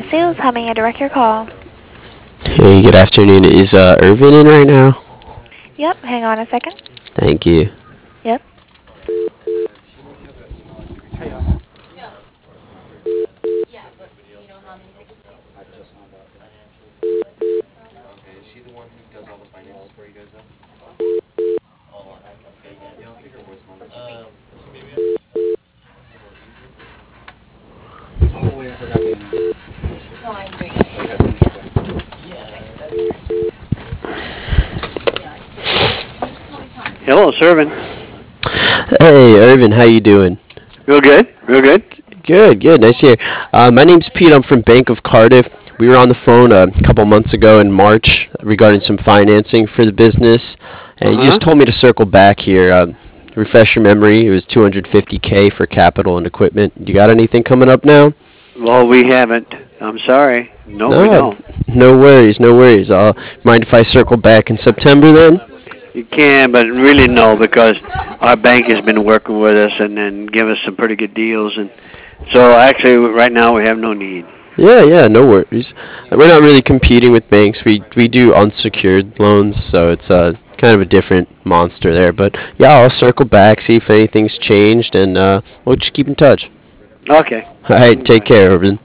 Sales. How may I direct your call? Hey, good afternoon. Is Irvin in right now? Yep, hang on a second. Thank you. Yep. Hello, Servant. Hey, Irvin, how you doing? Real good. Real good. Good, good. Nice to hear. My name's Pete. I'm from Bank of Cardiff. We were on the phone a couple months ago in March regarding some financing for the business, and you Uh just huh. told me to circle back here. Refresh your memory. It was 250K for capital and equipment. You got anything coming up now? Well, we haven't. I'm sorry. No, we No, don't. no worries, no worries. Mind if I circle back in September then? You can, but really no, because our bank has been working with us and give us some pretty good deals, and so actually right now we have no need. Yeah, yeah, no worries. We're not really competing with banks. We do unsecured loans, so it's kind of a different monster there. But yeah, I'll circle back, see if anything's changed, and we'll just keep in touch. Okay. All right, take Bye. care, Urban.